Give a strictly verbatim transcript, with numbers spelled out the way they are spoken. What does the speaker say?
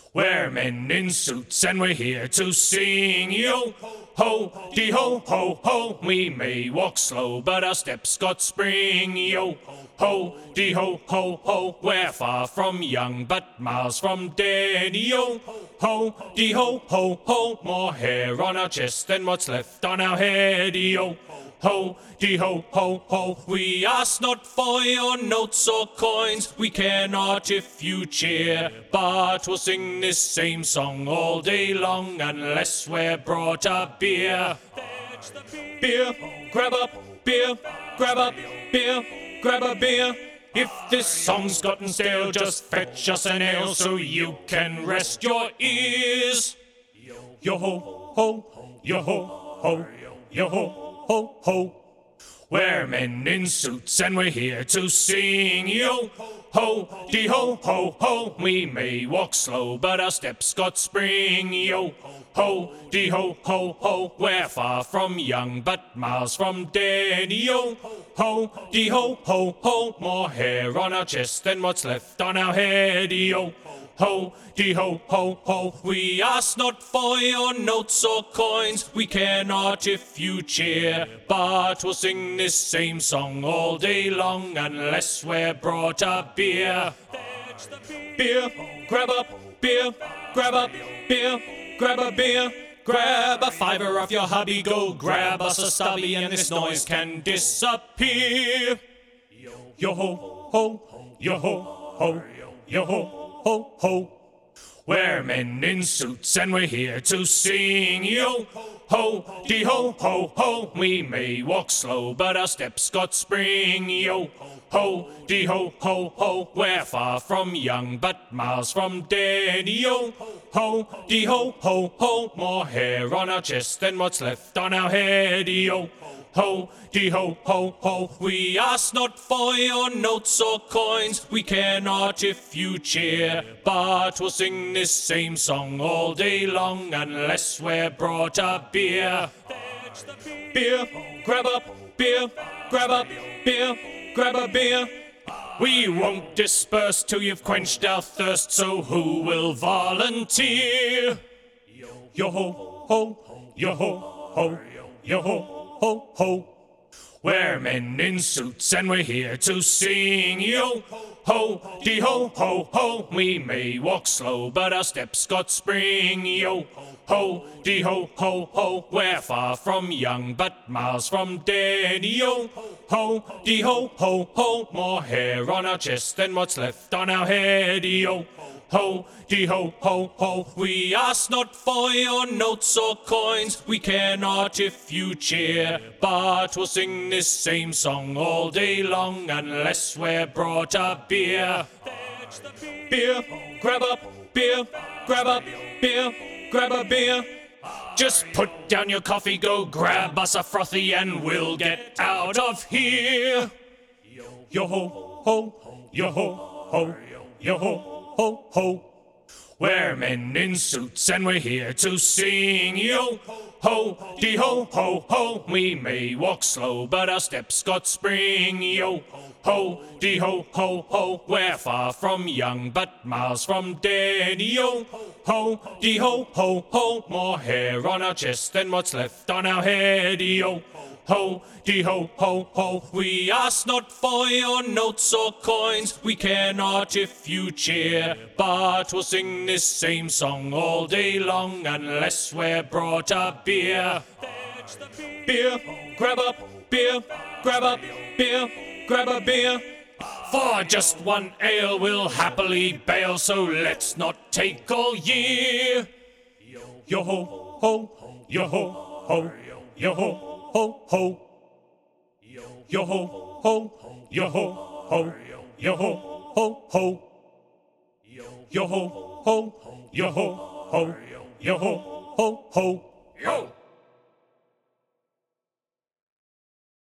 We're men in suits and we're here to sing. Yo ho, dee ho, ho, ho. We may walk slow, but our steps got spring. Yo ho, dee ho, ho, ho. We're far from young, but miles from dead. Yo ho, dee ho, ho, ho. More hair on our chest than what's left on our head. Yo ho, dee ho, ho, ho. We ask not for your notes or coins. We care not if you cheer, but we'll sing this same song all day long unless we're brought a beer. Beer, grab up, beer, grab up, beer, grab a beer. If this song's gotten stale, just fetch us an ale so you can rest your ears. Yo ho, ho, yo ho, ho, yo ho. Ho, ho. We're men in suits and we're here to sing. Yo ho, dee ho, ho, ho. We may walk slow, but our steps got spring. Yo ho, dee ho, ho, ho. We're far from young, but miles from dead. Yo ho, dee ho, ho, ho. More hair on our chest than what's left on our head. Yo ho, dee ho, ho, ho. We ask not for your notes or coins. We care not if you cheer, but we'll sing this same song all day long unless we're brought a beer. Beer, grab up, beer, grab up, beer, grab a beer. Grab a fiver off your hubby, go grab us a stubby and this noise can disappear. Yo ho, ho, yo ho, ho, yo ho. Ho, ho. We're men in suits and we're here to sing. Yo ho, dee ho, ho, ho. We may walk slow, but our steps got spring. Yo ho, dee ho, ho, ho. We're far from young, but miles from dead. Yo ho, dee ho, ho, ho. More hair on our chest than what's left on our head. Yo ho, dee ho, ho, ho. We ask not for your notes or coins. We care not if you cheer, but we'll sing this same song all day long unless we're brought a beer. Beer, grab up, beer, grab up, beer, grab a beer. We won't disperse till you've quenched our thirst, so who will volunteer? Yo ho, ho, yo ho, ho, yo ho. Ho, ho. We're men in suits and we're here to sing. Yo ho, dee ho, ho, ho. We may walk slow, but our steps got spring. Yo ho, dee ho, ho, ho. We're far from young, but miles from dead. Yo ho, dee ho, ho, ho. More hair on our chest than what's left on our head. Yo ho, dee ho, ho, ho. We ask not for your notes or coins. We care not if you cheer, but we'll sing this same song all day long unless we're brought a beer. Beer, grab up, beer, grab up, beer, grab a beer. Just put down your coffee, go grab us a frothy and we'll get out of here. Yo ho, ho, yo ho, ho, yo ho. Ho, ho. We're men in suits and we're here to sing. Yo ho, dee ho, ho, ho. We may walk slow, but our steps got spring. Yo ho, dee ho, ho, ho. We're far from young, but miles from dead. Yo ho, dee ho, ho, ho. More hair on our chest than what's left on our head. Yo ho, dee ho, ho, ho. We ask not for your notes or coins. We care not if you cheer, but we'll sing this same song all day long unless we're brought a beer. Beer, grab up, beer, grab up, beer, grab a beer. For just one ale we'll happily bail, so let's not take all year. Yo ho, ho, yo ho, ho, yo ho. Ho, ho. Yo ho, ho, yo ho, ho, yo ho, ho, ho. Yo ho, ho, yo ho, ho, yo ho, ho, ho. Yo.